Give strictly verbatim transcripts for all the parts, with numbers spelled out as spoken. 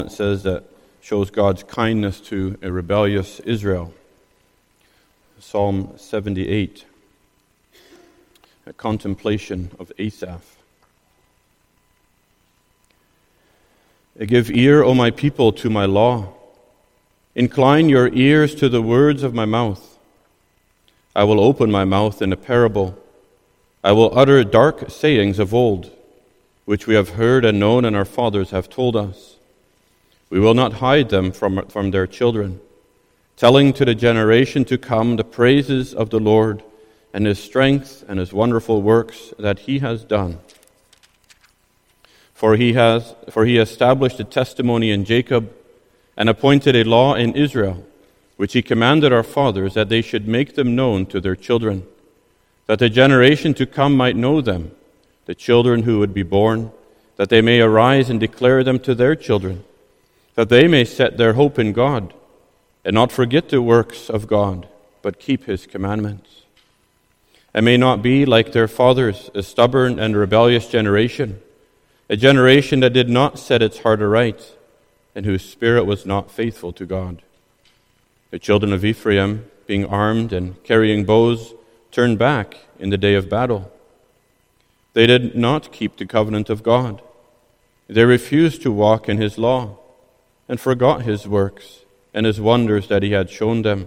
It says that shows God's kindness to a rebellious Israel. Psalm seventy-eight, a contemplation of Asaph. Give ear, O my people, to my law. Incline your ears to the words of my mouth. I will open my mouth in a parable. I will utter dark sayings of old, which we have heard and known and our fathers have told us. We will not hide them from, from their children, telling to the generation to come the praises of the Lord and his strength and his wonderful works that he has done. For he has, for he established a testimony in Jacob and appointed a law in Israel, which he commanded our fathers that they should make them known to their children, that the generation to come might know them, the children who would be born, that they may arise and declare them to their children, that they may set their hope in God, and not forget the works of God, but keep his commandments, and may not be like their fathers, a stubborn and rebellious generation, a generation that did not set its heart aright, and whose spirit was not faithful to God. The children of Ephraim, being armed and carrying bows, turned back in the day of battle. They did not keep the covenant of God. They refused to walk in his law, and forgot his works and his wonders that he had shown them.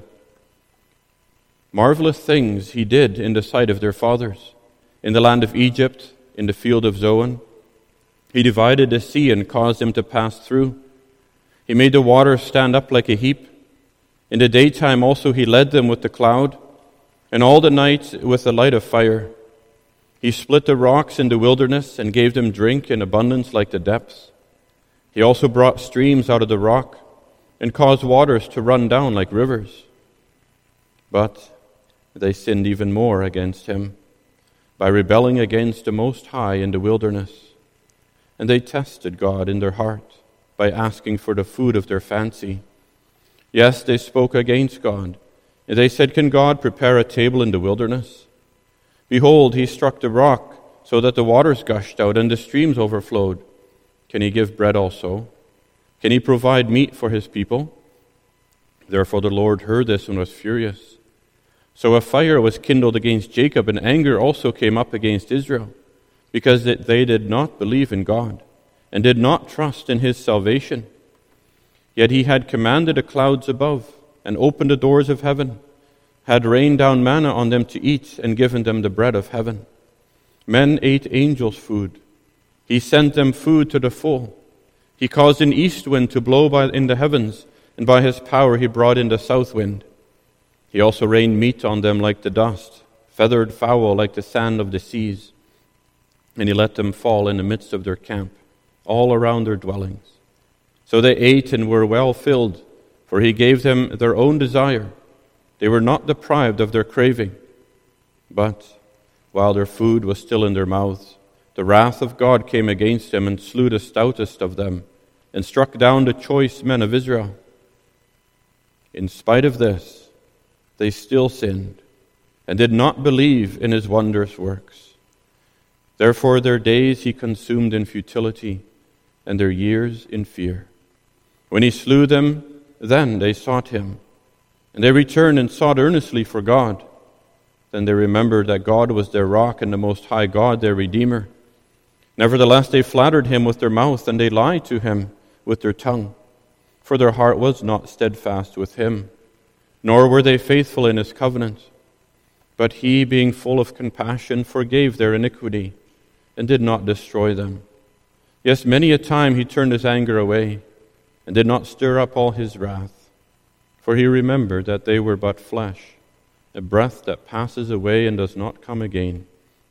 Marvelous things he did in the sight of their fathers, in the land of Egypt, in the field of Zoan. He divided the sea and caused them to pass through. He made the waters stand up like a heap. In the daytime also he led them with the cloud, and all the night with the light of fire. He split the rocks in the wilderness and gave them drink in abundance like the depths. He also brought streams out of the rock and caused waters to run down like rivers. But they sinned even more against him by rebelling against the Most High in the wilderness. And they tested God in their heart by asking for the food of their fancy. Yes, they spoke against God. And they said, "Can God prepare a table in the wilderness? Behold, he struck the rock so that the waters gushed out and the streams overflowed. Can he give bread also? Can he provide meat for his people?" Therefore the Lord heard this and was furious. So a fire was kindled against Jacob, and anger also came up against Israel, because they did not believe in God, and did not trust in his salvation. Yet he had commanded the clouds above, and opened the doors of heaven, had rained down manna on them to eat, and given them the bread of heaven. Men ate angels' food. He sent them food to the full. He caused an east wind to blow by in the heavens, and by his power he brought in the south wind. He also rained meat on them like the dust, feathered fowl like the sand of the seas. And he let them fall in the midst of their camp, all around their dwellings. So they ate and were well filled, for he gave them their own desire. They were not deprived of their craving. But while their food was still in their mouths, the wrath of God came against them and slew the stoutest of them, and struck down the choice men of Israel. In spite of this, they still sinned, and did not believe in his wondrous works. Therefore their days he consumed in futility, and their years in fear. When he slew them, then they sought him, and they returned and sought earnestly for God. Then they remembered that God was their rock, and the Most High God their Redeemer. Nevertheless they flattered him with their mouth, and they lied to him with their tongue. For their heart was not steadfast with him, nor were they faithful in his covenant. But he, being full of compassion, forgave their iniquity, and did not destroy them. Yes, many a time he turned his anger away, and did not stir up all his wrath. For he remembered that they were but flesh, a breath that passes away and does not come again.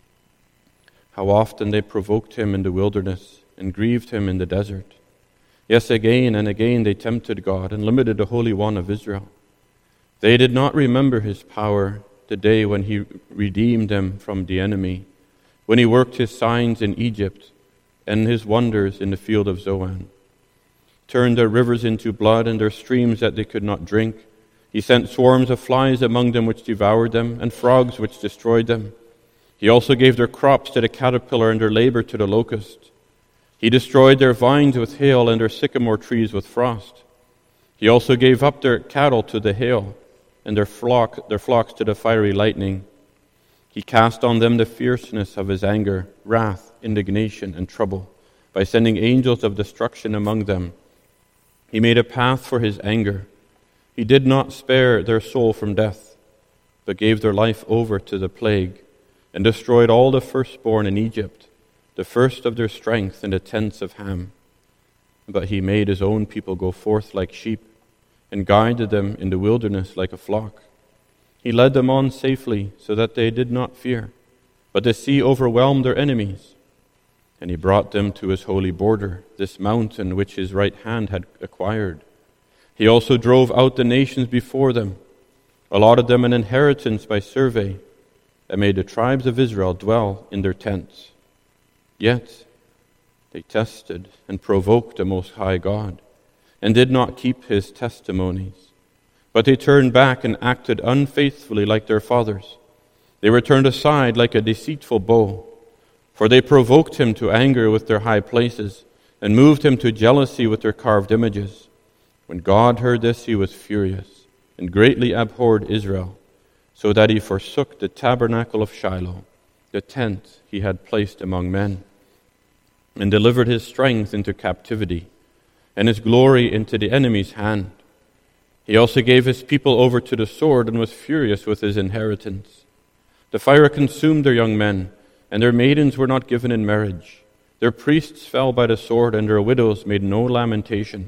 How often they provoked him in the wilderness, and grieved him in the desert. Yes, again and again they tempted God, and limited the Holy One of Israel. They did not remember his power the day when he redeemed them from the enemy, when he worked his signs in Egypt, and his wonders in the field of Zoan. Turned their rivers into blood, and their streams that they could not drink. He sent swarms of flies among them which devoured them, and frogs which destroyed them. He also gave their crops to the caterpillar, and their labor to the locust. He destroyed their vines with hail and their sycamore trees with frost. He also gave up their cattle to the hail and their flock, their flocks to the fiery lightning. He cast on them the fierceness of his anger, wrath, indignation, and trouble, by sending angels of destruction among them. He made a path for his anger. He did not spare their soul from death, but gave their life over to the plague, and destroyed all the firstborn in Egypt, the first of their strength in the tents of Ham. But he made his own people go forth like sheep, and guided them in the wilderness like a flock. He led them on safely, so that they did not fear, but the sea overwhelmed their enemies. And he brought them to his holy border, this mountain which his right hand had acquired. He also drove out the nations before them, allotted them an inheritance by survey, and made the tribes of Israel dwell in their tents. Yet they tested and provoked the Most High God, and did not keep his testimonies. But they turned back and acted unfaithfully like their fathers. They were turned aside like a deceitful bow, for they provoked him to anger with their high places, and moved him to jealousy with their carved images. When God heard this, he was furious, and greatly abhorred Israel, so that he forsook the tabernacle of Shiloh, the tent he had placed among men, and delivered his strength into captivity, and his glory into the enemy's hand. He also gave his people over to the sword, and was furious with his inheritance. The fire consumed their young men, and their maidens were not given in marriage. Their priests fell by the sword, and their widows made no lamentation.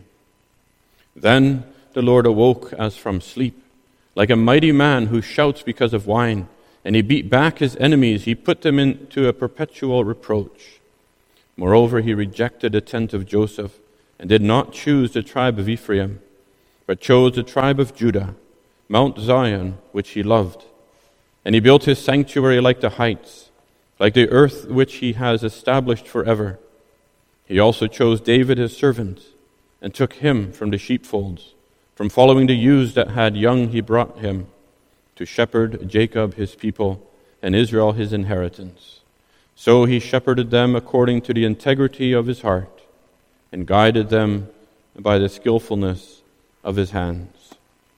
Then the Lord awoke as from sleep, like a mighty man who shouts because of wine, and he beat back his enemies. He put them into a perpetual reproach. Moreover, he rejected the tent of Joseph, and did not choose the tribe of Ephraim, but chose the tribe of Judah, Mount Zion, which he loved. And he built his sanctuary like the heights, like the earth which he has established forever. He also chose David his servant, and took him from the sheepfolds. From following the ewes that had young he brought him, to shepherd Jacob his people, and Israel his inheritance. So he shepherded them according to the integrity of his heart, and guided them by the skillfulness of his hands.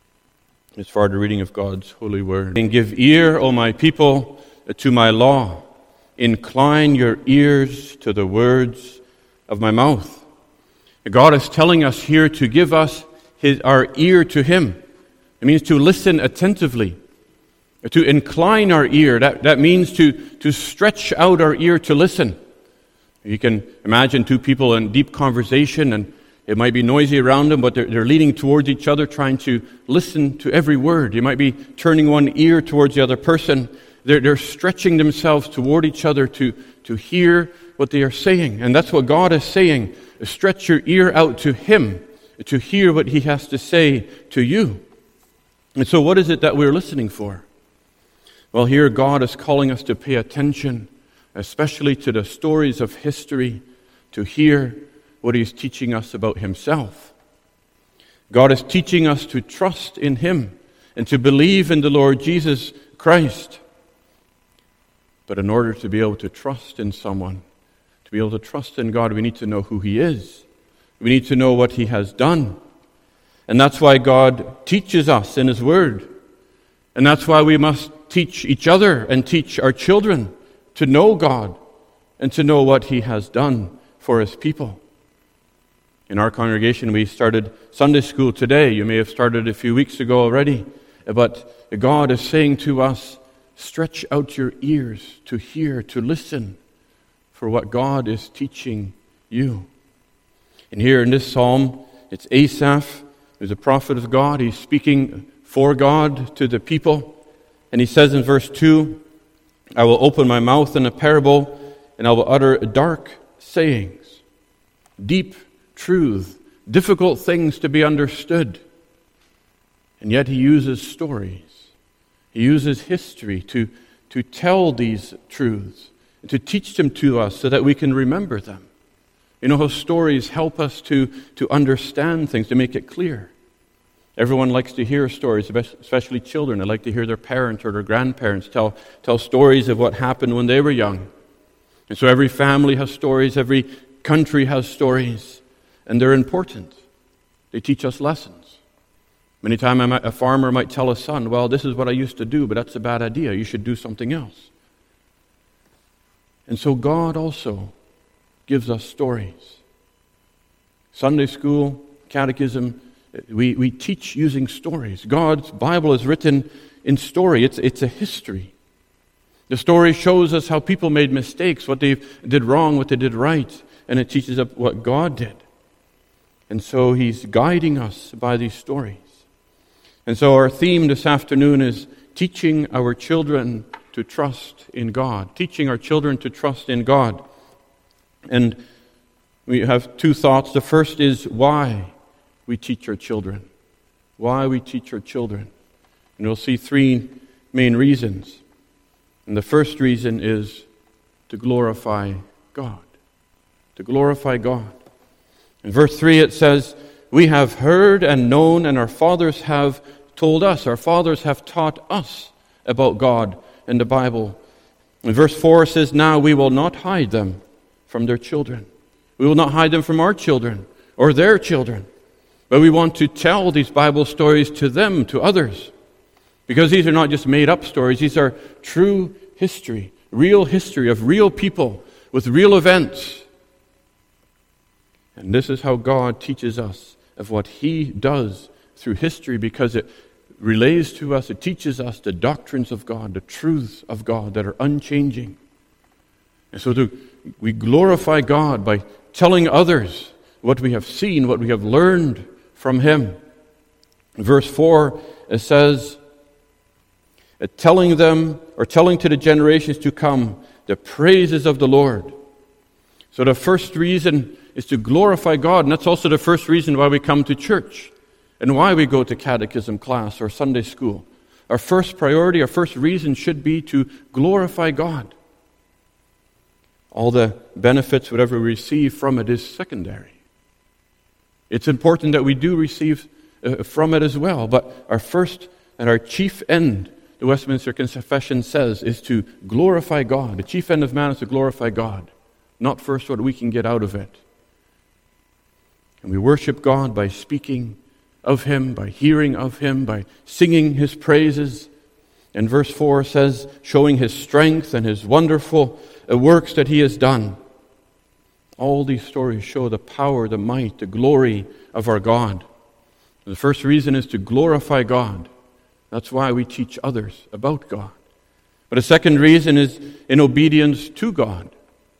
As far the reading of God's holy word. And give ear, O my people, to my law. Incline your ears to the words of my mouth. God is telling us here to give us his, our ear to him. It means to listen attentively. To incline our ear. That, that means to, to stretch out our ear to listen. You can imagine two people in deep conversation, and it might be noisy around them, but they're, they're leaning towards each other, trying to listen to every word. You might be turning one ear towards the other person. They're, they're stretching themselves toward each other to, to hear what they are saying. And that's what God is saying. Stretch your ear out to him, to hear what he has to say to you. And so what is it that we're listening for? Well, here God is calling us to pay attention, especially to the stories of history, to hear what he's teaching us about himself. God is teaching us to trust in him and to believe in the Lord Jesus Christ. But in order to be able to trust in someone, to be able to trust in God, we need to know who he is. We need to know what he has done. And that's why God teaches us in his word. And that's why we must teach each other and teach our children to know God and to know what he has done for his people. In our congregation, we started Sunday school today. You may have started a few weeks ago already. But God is saying to us, stretch out your ears to hear, to listen for what God is teaching you. And here in this psalm, it's Asaph, who's a prophet of God. He's speaking for God to the people. And he says in verse two, I will open my mouth in a parable, and I will utter dark sayings, deep truth, difficult things to be understood. And yet he uses stories. He uses history to, to tell these truths, and to teach them to us so that we can remember them. You know how stories help us to, to understand things, to make it clear. Everyone likes to hear stories, especially children. They like to hear their parents or their grandparents tell, tell stories of what happened when they were young. And so every family has stories, every country has stories, and they're important. They teach us lessons. Many times a farmer might tell a son, well, this is what I used to do, but that's a bad idea. You should do something else. And so God also gives us stories. Sunday school, catechism, we, we teach using stories. God's Bible is written in story. It's, it's a history. The story shows us how people made mistakes, what they did wrong, what they did right, and it teaches us what God did. And so He's guiding us by these stories. And so our theme this afternoon is teaching our children to trust in God. Teaching our children to trust in God. And we have two thoughts. The first is why we teach our children. Why we teach our children. And we'll see three main reasons. And the first reason is to glorify God. To glorify God. In verse three it says, we have heard and known, and our fathers have told us. Our fathers have taught us about God in the Bible. In verse four it says, now we will not hide them from their children. We will not hide them from our children or their children. But we want to tell these Bible stories to them, to others. Because these are not just made-up stories. These are true history, real history of real people with real events. And this is how God teaches us of what He does through history, because it relays to us, it teaches us the doctrines of God, the truths of God that are unchanging. And so to, we glorify God by telling others what we have seen, what we have learned from Him. In verse four, it says, telling them, or telling to the generations to come, the praises of the Lord. So the first reason is to glorify God, and that's also the first reason why we come to church and why we go to catechism class or Sunday school. Our first priority, our first reason should be to glorify God. All the benefits, whatever we receive from it, is secondary. It's important that we do receive uh, from it as well, but our first and our chief end, the Westminster Confession says, is to glorify God. The chief end of man is to glorify God, not first what we can get out of it. And we worship God by speaking of Him, by hearing of Him, by singing His praises. And verse four says, showing His strength and His wonderful works that He has done. All these stories show the power, the might, the glory of our God. And the first reason is to glorify God. That's why we teach others about God. But a second reason is in obedience to God.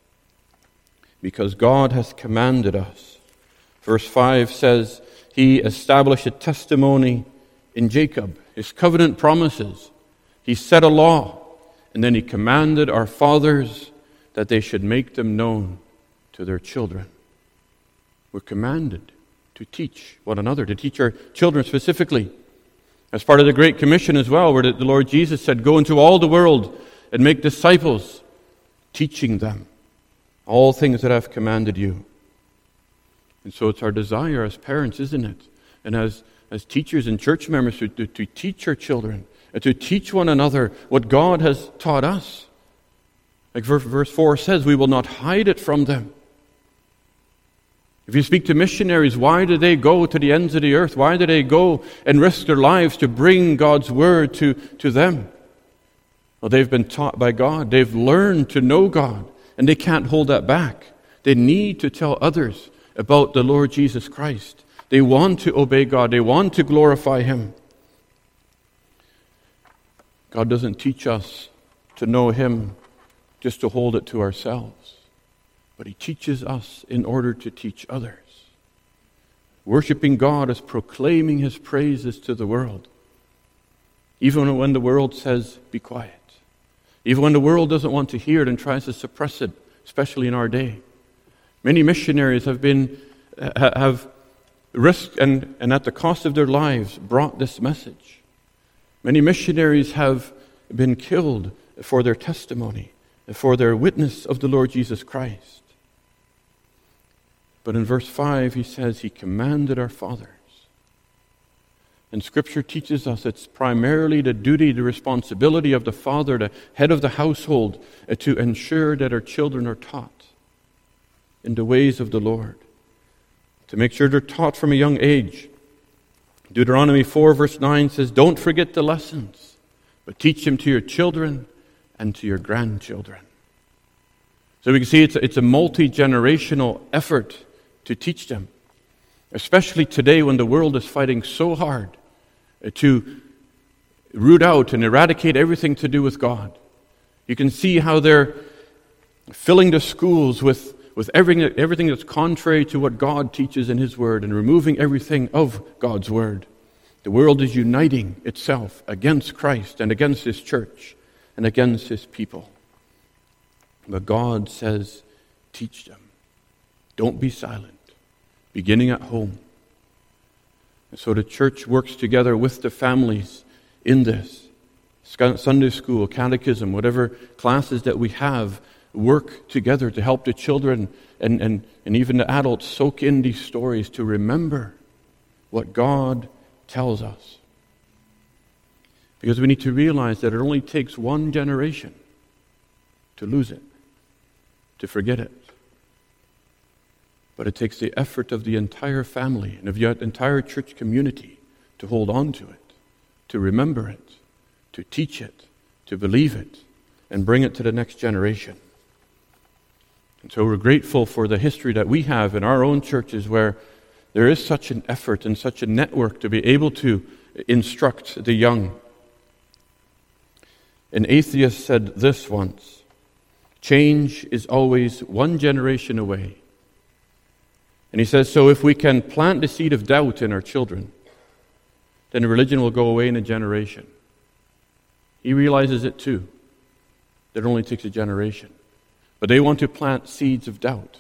Because God has commanded us. Verse five says, He established a testimony in Jacob, His covenant promises. He set a law, and then He commanded our fathers that they should make them known to their children. We're commanded to teach one another, to teach our children specifically. As part of the Great Commission as well, where the Lord Jesus said, go into all the world and make disciples, teaching them all things that I've commanded you. And so it's our desire as parents, isn't it? And as, as teachers and church members to, to, to teach our children and to teach one another what God has taught us. Like verse, verse four says, we will not hide it from them. If you speak to missionaries, why do they go to the ends of the earth? Why do they go and risk their lives to bring God's word to, to them? Well, they've been taught by God. They've learned to know God, and they can't hold that back. They need to tell others about the Lord Jesus Christ. They want to obey God. They want to glorify Him. God doesn't teach us to know Him just to hold it to ourselves, but He teaches us in order to teach others. Worshipping God is proclaiming His praises to the world, even when the world says, be quiet. Even when the world doesn't want to hear it and tries to suppress it, especially in our day. Many missionaries have been have risked and, and at the cost of their lives brought this message. Many missionaries have been killed for their testimony, for their witness of the Lord Jesus Christ. But in verse five, he says, He commanded our fathers. And Scripture teaches us it's primarily the duty, the responsibility of the father, the head of the household, to ensure that our children are taught. in the ways of the Lord, to make sure they're taught from a young age. Deuteronomy four verse nine says, don't forget the lessons, but teach them to your children and to your grandchildren. So we can see it's a, it's a multi-generational effort to teach them, especially today when the world is fighting so hard to root out and eradicate everything to do with God. You can see how they're filling the schools with, with everything, everything that's contrary to what God teaches in His Word and removing everything of God's Word. The world is uniting itself against Christ and against His church and against His people. But God says, teach them. Don't be silent, beginning at home. And so the church works together with the families in this. Sunday school, catechism, whatever classes that we have, work together to help the children and, and, and even the adults soak in these stories to remember what God tells us. Because we need to realize that it only takes one generation to lose it, to forget it. But it takes the effort of the entire family and of the entire church community to hold on to it, to remember it, to teach it, to believe it, and bring it to the next generation. And so we're grateful for the history that we have in our own churches where there is such an effort and such a network to be able to instruct the young. An atheist said this once, change is always one generation away. And he says, so if we can plant the seed of doubt in our children, then religion will go away in a generation. He realizes it too, that it only takes a generation. But they want to plant seeds of doubt.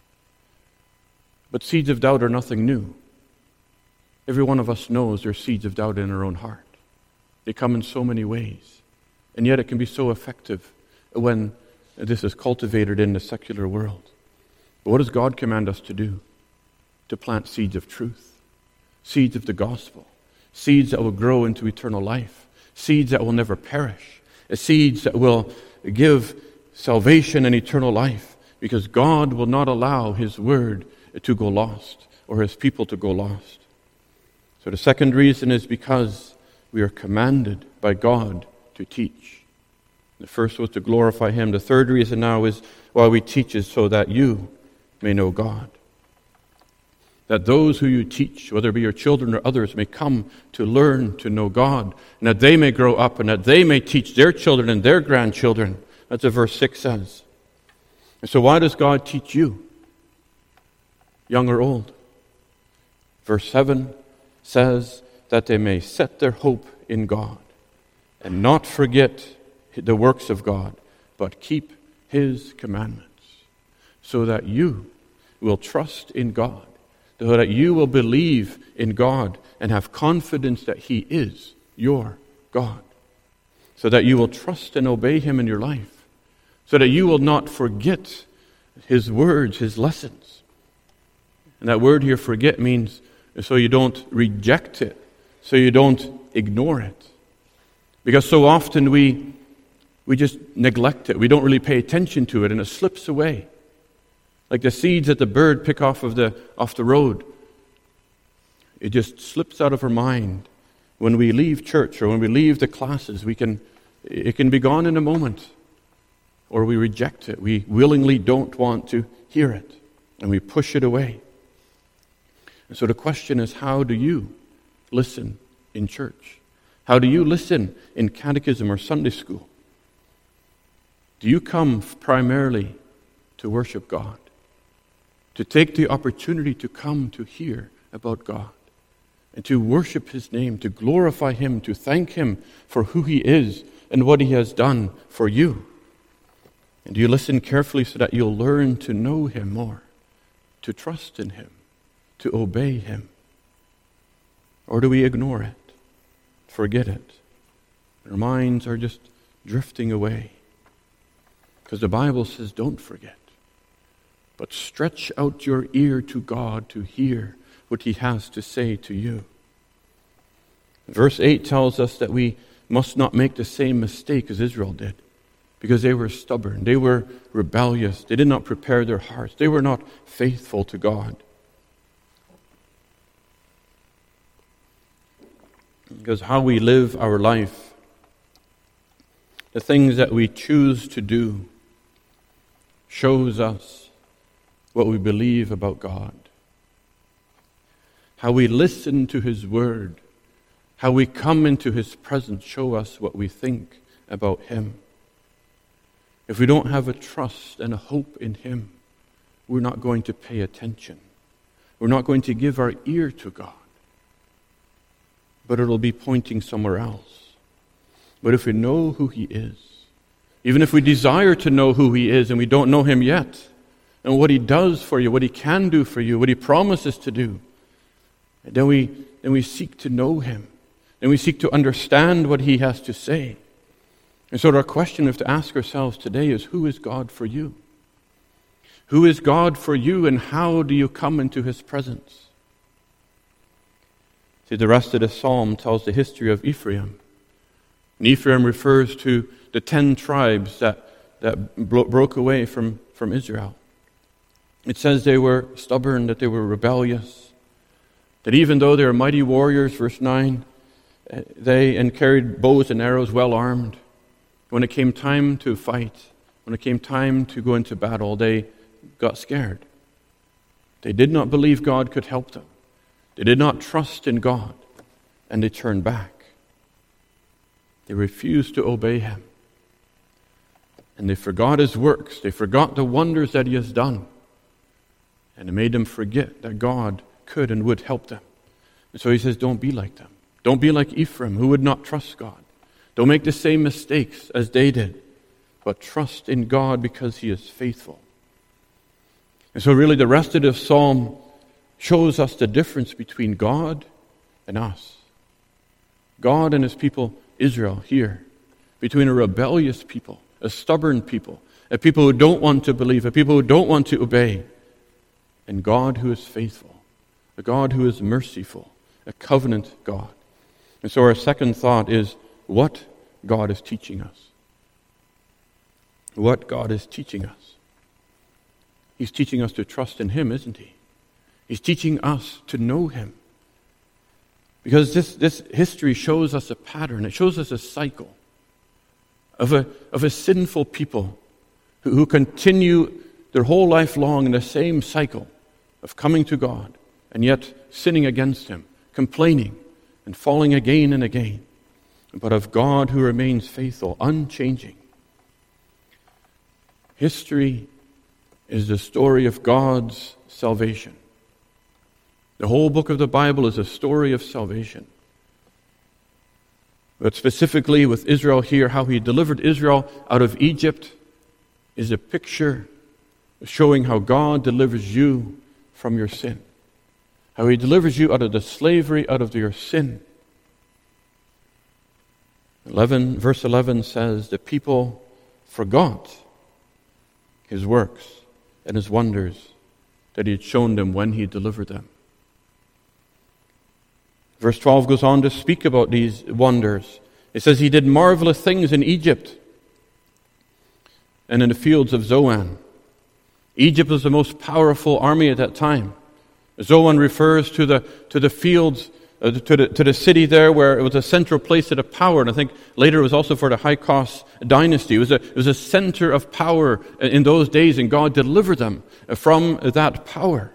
But seeds of doubt are nothing new. Every one of us knows there's seeds of doubt in our own heart. They come in so many ways. And yet it can be so effective when this is cultivated in the secular world. But what does God command us to do? To plant seeds of truth, seeds of the gospel, seeds that will grow into eternal life, seeds that will never perish, seeds that will give salvation and eternal life, because God will not allow His word to go lost or His people to go lost. So the second reason is because we are commanded by God to teach. The first was to glorify Him. The third reason now is why we teach is so that you may know God. That those who you teach, whether it be your children or others, may come to learn to know God, and that they may grow up and that they may teach their children and their grandchildren. That's what verse six says. And so why does God teach you, young or old? Verse seven says that they may set their hope in God and not forget the works of God, but keep His commandments, so that you will trust in God, so that you will believe in God and have confidence that He is your God, so that you will trust and obey Him in your life, so that you will not forget His words, His lessons. And that word here, forget, means so you don't reject it, so you don't ignore it. Because so often we we just neglect it. We don't really pay attention to it, and it slips away. Like the seeds that the bird pick off of the off the road. It just slips out of our mind. When we leave church or when we leave the classes, we can it can be gone in a moment. Or we reject it. We willingly don't want to hear it, and we push it away. And so the question is, how do you listen in church? How do you listen in catechism or Sunday school? Do you come primarily to worship God? To take the opportunity to come to hear about God and to worship His name, to glorify Him, to thank Him for who He is and what He has done for you? And do you listen carefully so that you'll learn to know Him more, to trust in Him, to obey Him? Or do we ignore it, forget it? Our minds are just drifting away. Because the Bible says, don't forget, but stretch out your ear to God to hear what He has to say to you. Verse eight tells us that we must not make the same mistake as Israel did, because they were stubborn. They were rebellious. They did not prepare their hearts. They were not faithful to God. Because how we live our life, the things that we choose to do, shows us what we believe about God. How we listen to His Word, how we come into His presence, show us what we think about Him. If we don't have a trust and a hope in Him, we're not going to pay attention. We're not going to give our ear to God. But it'll be pointing somewhere else. But if we know who He is, even if we desire to know who He is and we don't know Him yet, and what He does for you, what He can do for you, what He promises to do, then we, then we seek to know Him. Then we seek to understand what He has to say. And so our question we have to ask ourselves today is, who is God for you? Who is God for you, and how do you come into His presence? See, the rest of the psalm tells the history of Ephraim. And Ephraim refers to the ten tribes that, that bro- broke away from, from Israel. It says they were stubborn, that they were rebellious, that even though they were mighty warriors, verse nine, they and carried bows and arrows well armed. When it came time to fight, when it came time to go into battle, they got scared. They did not believe God could help them. They did not trust in God, and they turned back. They refused to obey Him. And they forgot His works. They forgot the wonders that He has done. And it made them forget that God could and would help them. And so He says, don't be like them. Don't be like Ephraim, who would not trust God. Don't make the same mistakes as they did, but trust in God because He is faithful. And so really the rest of the psalm shows us the difference between God and us. God and His people, Israel, here, between a rebellious people, a stubborn people, a people who don't want to believe, a people who don't want to obey, and God who is faithful, a God who is merciful, a covenant God. And so our second thought is what God is teaching us. What God is teaching us. He's teaching us to trust in Him, isn't He? He's teaching us to know Him. Because this, this history shows us a pattern. It shows us a cycle of a, of a sinful people who, who continue their whole life long in the same cycle of coming to God and yet sinning against Him, complaining and falling again and again, but of God who remains faithful, unchanging. History is the story of God's salvation. The whole book of the Bible is a story of salvation. But specifically with Israel here, how He delivered Israel out of Egypt is a picture showing how God delivers you from your sin. How He delivers you out of the slavery, out of your sin. eleven, verse eleven says, the people forgot His works and His wonders that He had shown them when He delivered them. Verse twelve goes on to speak about these wonders. It says He did marvelous things in Egypt and in the fields of Zoan. Egypt was the most powerful army at that time. Zoan refers to the to the fields, uh, to the to the city there where it was a central place of power. And I think later it was also for the Hyksos dynasty. It was a it was a center of power in those days, and God delivered them from that power.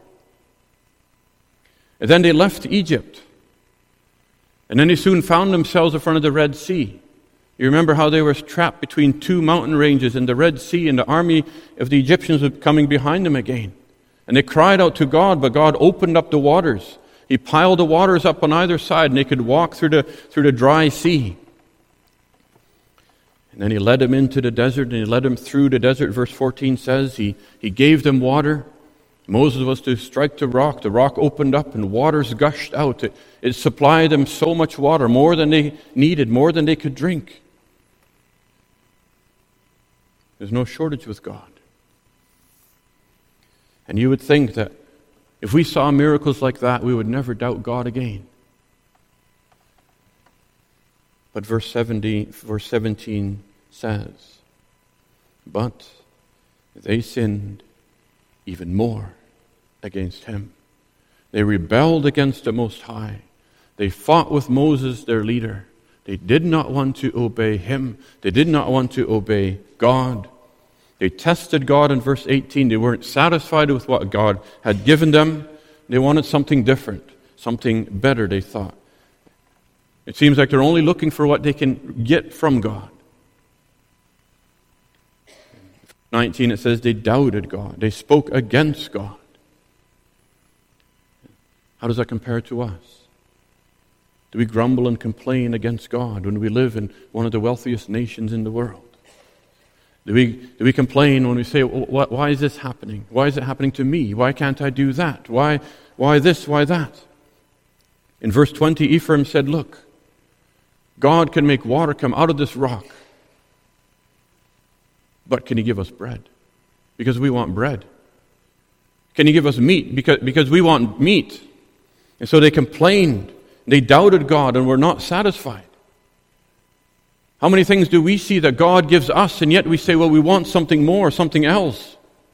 And then they left Egypt. And then they soon found themselves in front of the Red Sea. You remember how they were trapped between two mountain ranges in the Red Sea, and the army of the Egyptians was coming behind them again. And they cried out to God, but God opened up the waters. He piled the waters up on either side, and they could walk through the through the dry sea. And then He led them into the desert, and He led them through the desert. Verse fourteen says He, he gave them water. Moses was to strike the rock. The rock opened up and waters gushed out. It, it supplied them so much water, more than they needed, more than they could drink. There's no shortage with God. And you would think that if we saw miracles like that, we would never doubt God again. But verse seventy, verse seventeen says, But they sinned even more against him. They rebelled against the Most High. They fought with Moses, their leader. They did not want to obey him. They did not want to obey God. They tested God in verse eighteen. They weren't satisfied with what God had given them. They wanted something different, something better, they thought. It seems like they're only looking for what they can get from God. nineteen, it says they doubted God. They spoke against God. How does that compare to us? Do we grumble and complain against God when we live in one of the wealthiest nations in the world? Do we, do we complain when we say, why is this happening? Why is it happening to me? Why can't I do that? Why, why this? Why that? In verse twenty, Ephraim said, look, God can make water come out of this rock. But can he give us bread? Because we want bread. Can he give us meat? Because, because we want meat. And so they complained. They doubted God and were not satisfied. How many things do we see that God gives us, and yet we say, well, we want something more, something else?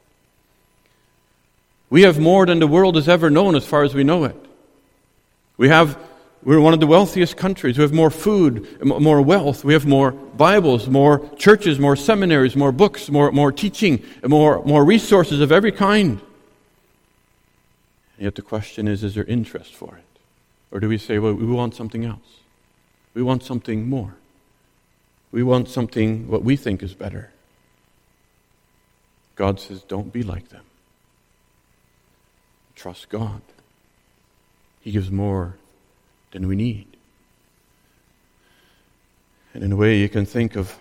We have more than the world has ever known as far as we know it. We have, we're one of the wealthiest countries. We have more food, more wealth. We have more Bibles, more churches, more seminaries, more books, more, more teaching, more, more resources of every kind. And yet the question is, is there interest for it? Or do we say, well, we want something else? We want something more. We want something what we think is better. God says, don't be like them. Trust God. He gives more than we need. And in a way, you can think of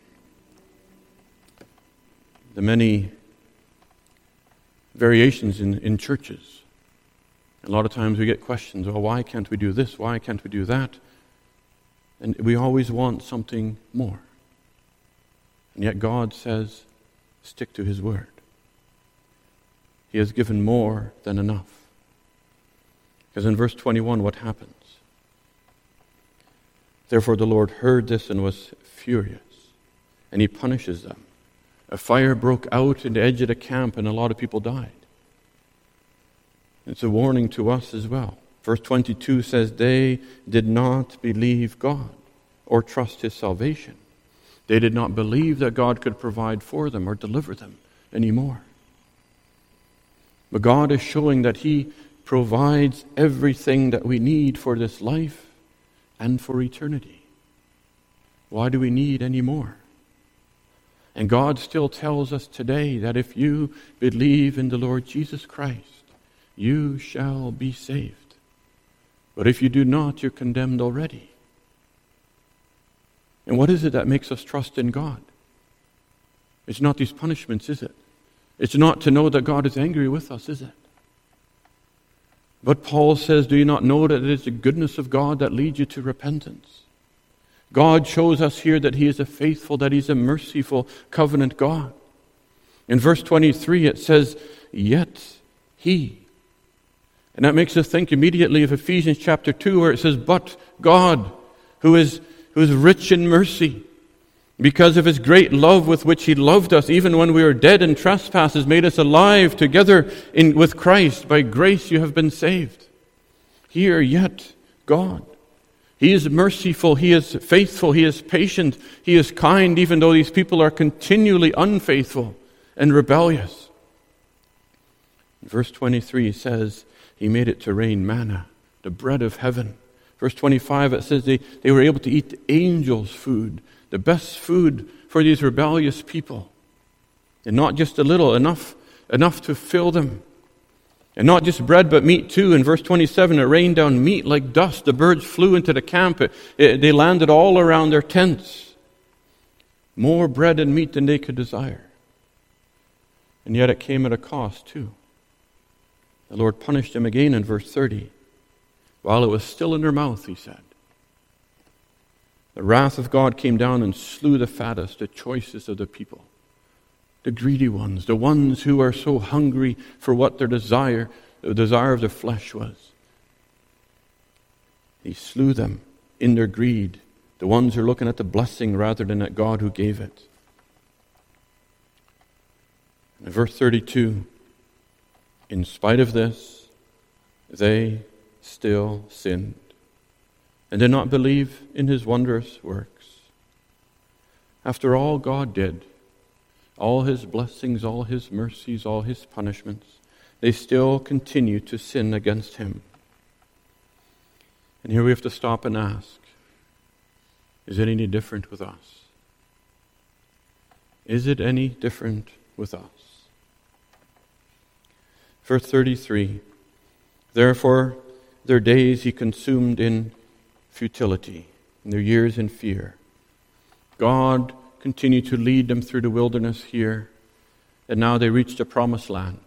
the many variations in, in churches. A lot of times we get questions, well, why can't we do this? Why can't we do that? And we always want something more. And yet God says, stick to his word. He has given more than enough. Because in verse twenty-one, what happens? Therefore the Lord heard this and was furious, and he punishes them. A fire broke out in the edge of the camp, and a lot of people died. It's a warning to us as well. Verse twenty-two says, they did not believe God or trust his salvation. They did not believe that God could provide for them or deliver them anymore. But God is showing that he provides everything that we need for this life and for eternity. Why do we need any more? And God still tells us today that if you believe in the Lord Jesus Christ, you shall be saved. But if you do not, you're condemned already. And what is it that makes us trust in God? It's not these punishments, is it? It's not to know that God is angry with us, is it? But Paul says, do you not know that it is the goodness of God that leads you to repentance? God shows us here that he is a faithful, that he's a merciful covenant God. In verse twenty-three it says, yet he. And that makes us think immediately of Ephesians chapter two, where it says, but God, who is, who is rich in mercy, because of his great love with which he loved us, even when we were dead in trespasses, made us alive together in, with Christ. By grace you have been saved. Here, yet, God. He is merciful, he is faithful, he is patient, he is kind, even though these people are continually unfaithful and rebellious. Verse twenty-three says, he made it to rain manna, the bread of heaven. Verse twenty-five, it says they, they were able to eat the angels' food, the best food for these rebellious people. And not just a little, enough, enough to fill them. And not just bread, but meat too. In verse twenty-seven, it rained down meat like dust. The birds flew into the camp. It, it, they landed all around their tents. More bread and meat than they could desire. And yet it came at a cost too. The Lord punished them again in verse thirty. While it was still in their mouth, he said. The wrath of God came down and slew the fattest, the choicest of the people. The greedy ones, the ones who are so hungry for what their desire, the desire of their flesh was. He slew them in their greed, the ones who are looking at the blessing rather than at God who gave it. And in verse thirty-two, in spite of this, they still sinned and did not believe in his wondrous works. After all God did, all his blessings, all his mercies, all his punishments, they still continue to sin against him. And here we have to stop and ask, is it any different with us? Is it any different with us? Verse thirty-three, therefore their days he consumed in futility, and their years in fear. God continued to lead them through the wilderness here, and now they reached the promised land.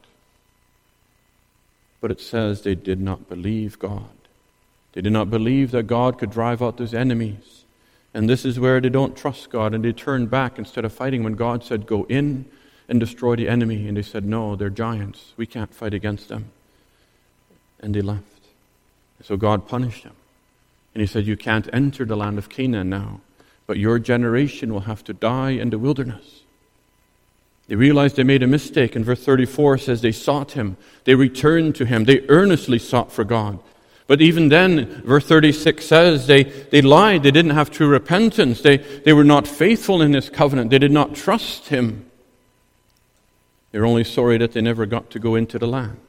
But it says they did not believe God. They did not believe that God could drive out those enemies. And this is where they don't trust God, and they turn back instead of fighting when God said, go in and destroy the enemy. And they said, no, they're giants. We can't fight against them. And they left. So God punished them. And he said, you can't enter the land of Canaan now, but your generation will have to die in the wilderness. They realized they made a mistake. And verse thirty-four says they sought him. They returned to him. They earnestly sought for God. But even then, verse thirty-six says they, they lied. They didn't have true repentance. They, they were not faithful in his covenant. They did not trust him. They were only sorry that they never got to go into the land.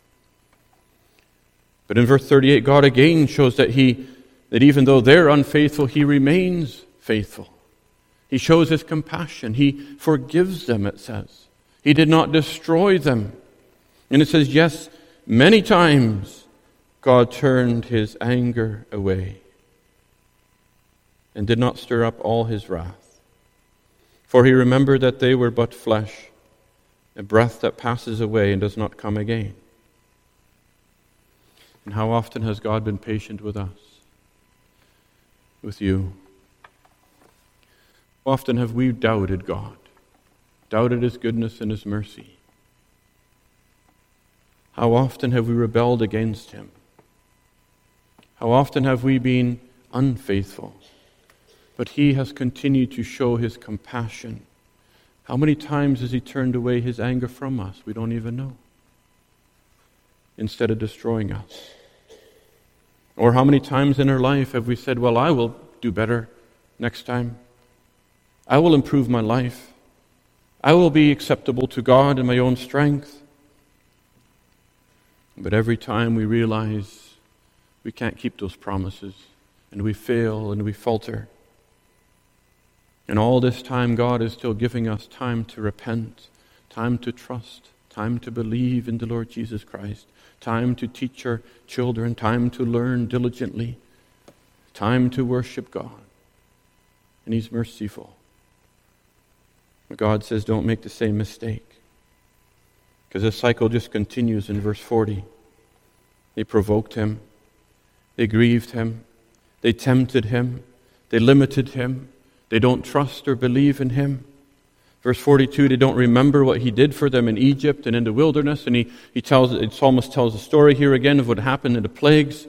But in verse thirty-eight, God again shows that he, that even though they're unfaithful, he remains faithful. He shows his compassion. He forgives them, it says. He did not destroy them. And it says, yes, many times God turned his anger away and did not stir up all his wrath. For he remembered that they were but flesh, a breath that passes away and does not come again. And how often has God been patient with us? With you? How often have we doubted God? Doubted his goodness and his mercy? How often have we rebelled against him? How often have we been unfaithful? But he has continued to show his compassion. How many times has he turned away his anger from us? We don't even know. Instead of destroying us. Or how many times in our life have we said, well, I will do better next time. I will improve my life. I will be acceptable to God in my own strength. But every time we realize we can't keep those promises, and we fail and we falter. And all this time, God is still giving us time to repent, time to trust, time to believe in the Lord Jesus Christ, time to teach our children, time to learn diligently, time to worship God. And he's merciful. But God says, don't make the same mistake. Because this cycle just continues in verse forty. They provoked him. They grieved him. They tempted him. They limited him. They don't trust or believe in him. Verse forty-two, they don't remember what he did for them in Egypt and in the wilderness. And he, he tells, the psalmist tells a story here again of what happened in the plagues.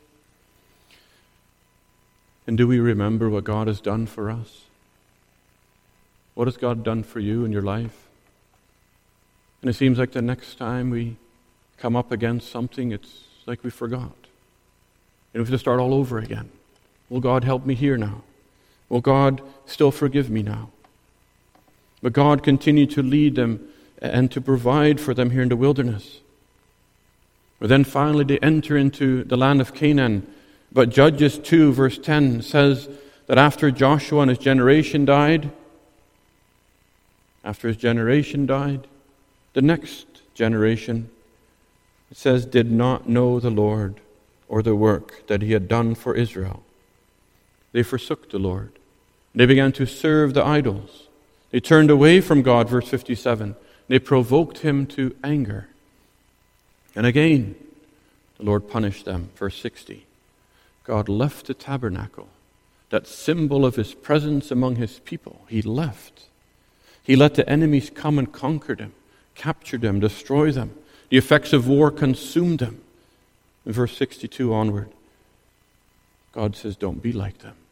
And do we remember what God has done for us? What has God done for you in your life? And it seems like the next time we come up against something, it's like we forgot. And we have to start all over again. Will God help me here now? Will God still forgive me now? But God continued to lead them and to provide for them here in the wilderness. But then finally they enter into the land of Canaan. But Judges two verse ten says that after Joshua and his generation died, after his generation died, the next generation, it says, did not know the Lord or the work that he had done for Israel. They forsook the Lord. They began to serve the idols. They turned away from God, verse fifty-seven. They provoked him to anger. And again, the Lord punished them, verse sixty. God left the tabernacle, that symbol of his presence among his people. He left. He let the enemies come and conquer them, capture them, destroy them. The effects of war consumed them. In verse sixty-two onward, God says, don't be like them.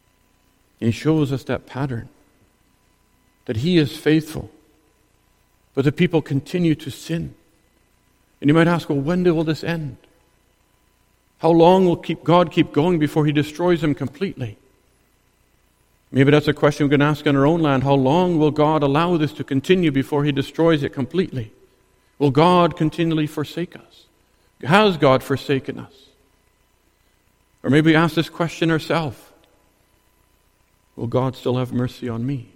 And he shows us that pattern, that he is faithful, But the people continue to sin. And you might ask, well, when will this end? How long will keep God keep going before he destroys them completely? Maybe that's a question we can ask in our own land. How long will God allow this to continue before he destroys it completely? Will God continually forsake us? Has God forsaken us? Or maybe we ask this question ourselves. Will God still have mercy on me?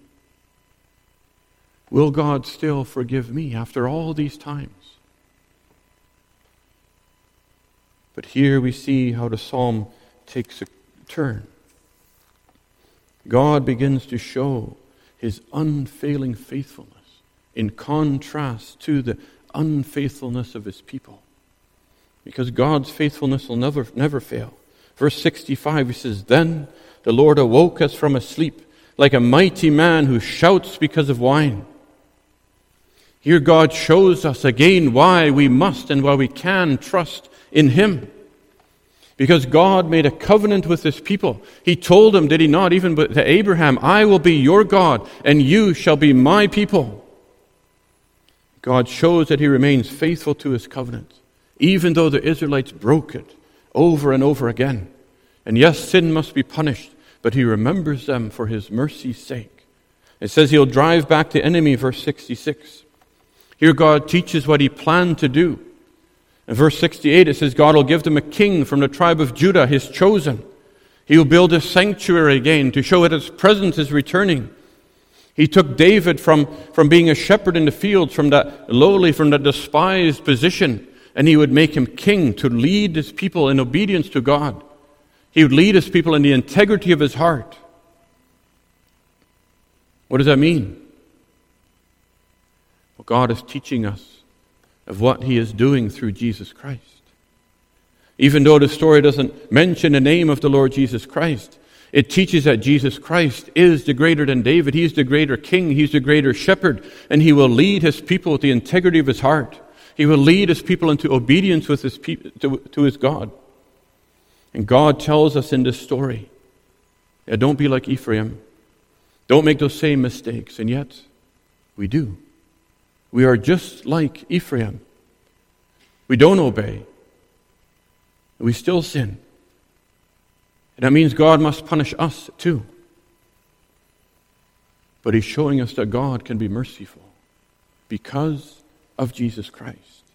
Will God still forgive me after all these times? But here we see how the psalm takes a turn. God begins to show his unfailing faithfulness in contrast to the unfaithfulness of his people. Because God's faithfulness will never, never fail. Verse sixty-five, he says, "Then the Lord awoke us from a sleep, like a mighty man who shouts because of wine." Here God shows us again why we must and why we can trust in him. Because God made a covenant with his people. He told them, did he not, even to Abraham, "I will be your God, and you shall be my people." God shows that he remains faithful to his covenant, even though the Israelites broke it over and over again. And yes, sin must be punished, but he remembers them for his mercy's sake. It says he'll drive back the enemy, verse sixty-six. Here God teaches what he planned to do. In verse sixty-eight, it says God will give them a king from the tribe of Judah, his chosen. He will build a sanctuary again to show that his presence is returning. He took David from, from being a shepherd in the fields, from that lowly, from that despised position, and he would make him king to lead his people in obedience to God. He would lead his people in the integrity of his heart. What does that mean? Well, God is teaching us of what he is doing through Jesus Christ. Even though the story doesn't mention the name of the Lord Jesus Christ, it teaches that Jesus Christ is the greater than David. He's the greater king. He's the greater shepherd. And he will lead his people with the integrity of his heart. He will lead his people into obedience with his pe- to, to his God. And God tells us in this story, yeah, don't be like Ephraim. Don't make those same mistakes. And yet, we do. We are just like Ephraim. We don't obey. We still sin. And that means God must punish us too. But he's showing us that God can be merciful because of Jesus Christ.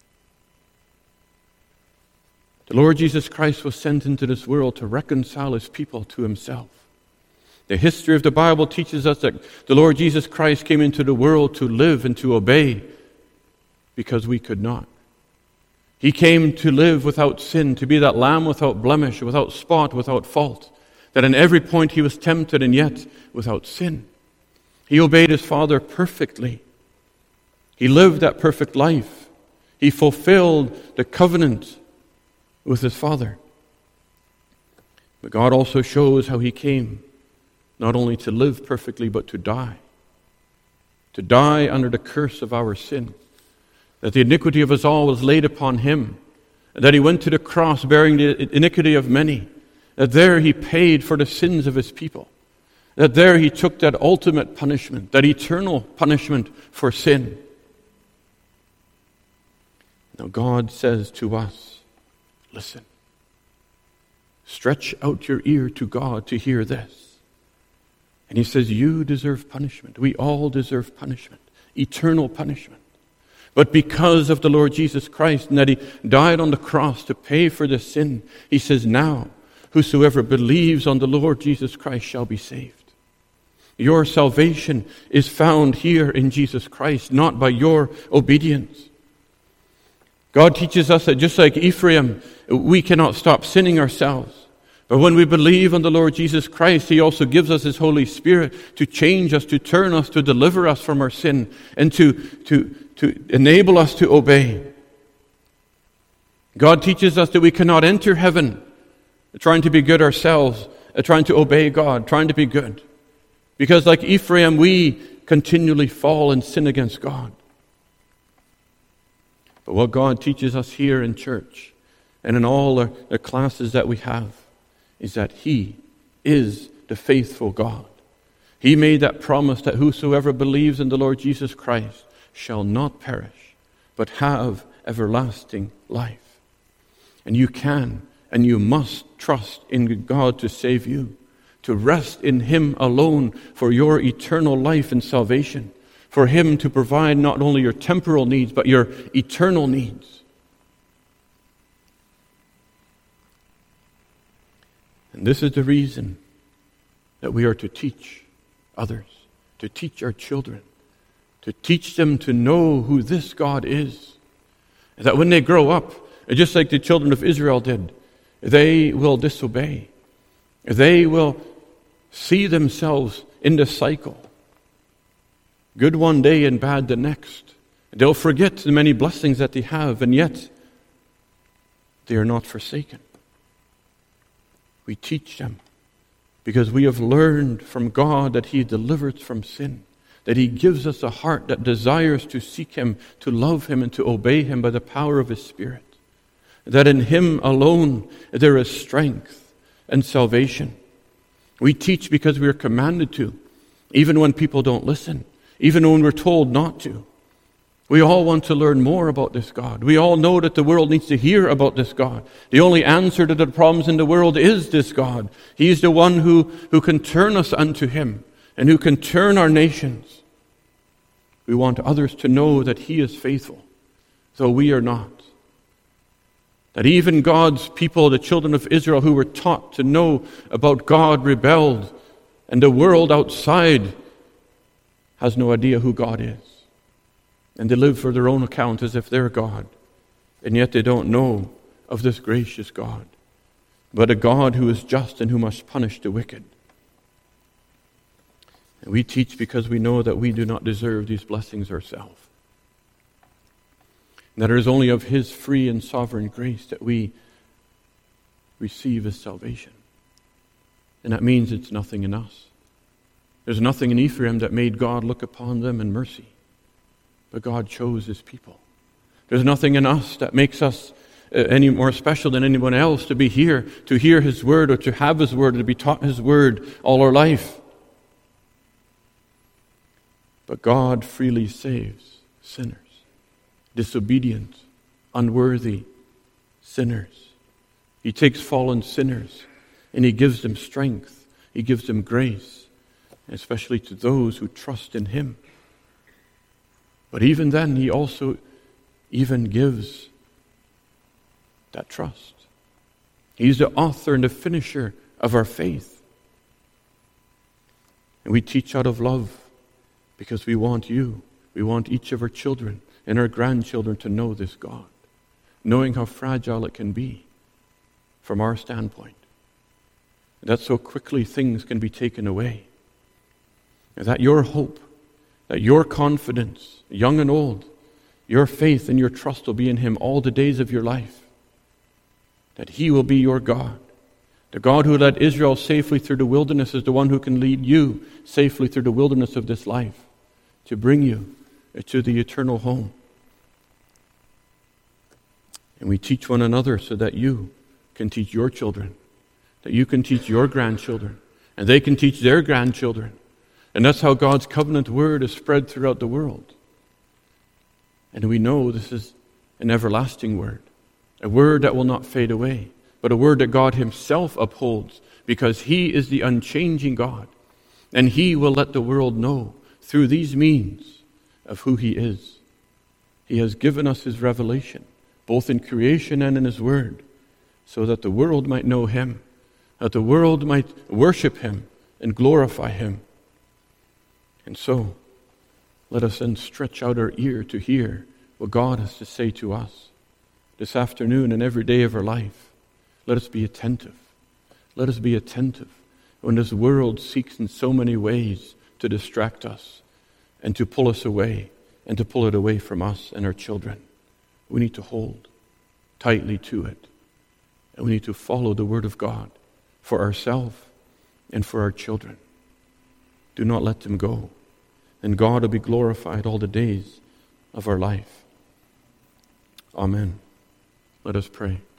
The Lord Jesus Christ was sent into this world to reconcile his people to himself. The history of the Bible teaches us that the Lord Jesus Christ came into the world to live and to obey because we could not. He came to live without sin, to be that lamb without blemish, without spot, without fault, that in every point he was tempted and yet without sin. He obeyed his Father perfectly. He lived that perfect life. He fulfilled the covenant with his Father. But God also shows how he came not only to live perfectly, but to die. To die under the curse of our sin. That the iniquity of us all was laid upon him. That he went to the cross bearing the iniquity of many. That there he paid for the sins of his people. That there he took that ultimate punishment, that eternal punishment for sin. Now God says to us, listen. Stretch out your ear to God to hear this. And he says, you deserve punishment. We all deserve punishment. Eternal punishment. But because of the Lord Jesus Christ and that he died on the cross to pay for the sin, he says, now, whosoever believes on the Lord Jesus Christ shall be saved. Your salvation is found here in Jesus Christ, not by your obedience. God teaches us that just like Ephraim, we cannot stop sinning ourselves. But when we believe on the Lord Jesus Christ, he also gives us his Holy Spirit to change us, to turn us, to deliver us from our sin, and to, to, to enable us to obey. God teaches us that we cannot enter heaven trying to be good ourselves, trying to obey God, trying to be good. Because like Ephraim, we continually fall and sin against God. But what God teaches us here in church and in all the, the classes that we have is that he is the faithful God. He made that promise that whosoever believes in the Lord Jesus Christ shall not perish, but have everlasting life. And you can and you must trust in God to save you, to rest in Him alone for your eternal life and salvation, for Him to provide not only your temporal needs, but your eternal needs. And this is the reason that we are to teach others, to teach our children, to teach them to know who this God is. And that when they grow up, just like the children of Israel did, they will disobey. They will see themselves in the cycle. Good one day and bad the next. They'll forget the many blessings that they have, and yet they are not forsaken. We teach them because we have learned from God that He delivers from sin, that He gives us a heart that desires to seek Him, to love Him, and to obey Him by the power of His Spirit. That in Him alone there is strength and salvation. We teach because we are commanded to, even when people don't listen, even when we're told not to. We all want to learn more about this God. We all know that the world needs to hear about this God. The only answer to the problems in the world is this God. He's the one who, who can turn us unto Him and who can turn our nations. We want others to know that He is faithful, though we are not. That even God's people, the children of Israel who were taught to know about God, rebelled, and the world outside has no idea who God is. And they live for their own account as if they're God. And yet they don't know of this gracious God, but a God who is just and who must punish the wicked. And we teach because we know that we do not deserve these blessings ourselves. That it is only of His free and sovereign grace that we receive His salvation. And that means it's nothing in us. There's nothing in Ephraim that made God look upon them in mercy. But God chose His people. There's nothing in us that makes us uh, any more special than anyone else to be here, to hear His word, or to have His word, or to be taught His word all our life. But God freely saves sinners, disobedient, unworthy sinners. He takes fallen sinners and He gives them strength. He gives them grace, especially to those who trust in Him. But even then, He also even gives that trust. He's the author and the finisher of our faith. And we teach out of love because we want you, we want each of our children and our grandchildren to know this God, knowing how fragile it can be from our standpoint. That so quickly things can be taken away. And that your hope, that your confidence, young and old, your faith and your trust will be in Him all the days of your life. That He will be your God. The God who led Israel safely through the wilderness is the one who can lead you safely through the wilderness of this life to bring you to the eternal home. And we teach one another so that you can teach your children, that you can teach your grandchildren, and they can teach their grandchildren. And that's how God's covenant word is spread throughout the world. And we know this is an everlasting word, a word that will not fade away, but a word that God Himself upholds because He is the unchanging God. And He will let the world know through these means of who He is. He has given us His revelation, both in creation and in His word, so that the world might know Him, that the world might worship Him and glorify Him. And so, let us then stretch out our ear to hear what God has to say to us this afternoon and every day of our life. Let us be attentive. Let us be attentive when this world seeks in so many ways to distract us and to pull us away and to pull it away from us and our children. We need to hold tightly to it. And we need to follow the Word of God for ourselves and for our children. Do not let them go. And God will be glorified all the days of our life. Amen. Let us pray.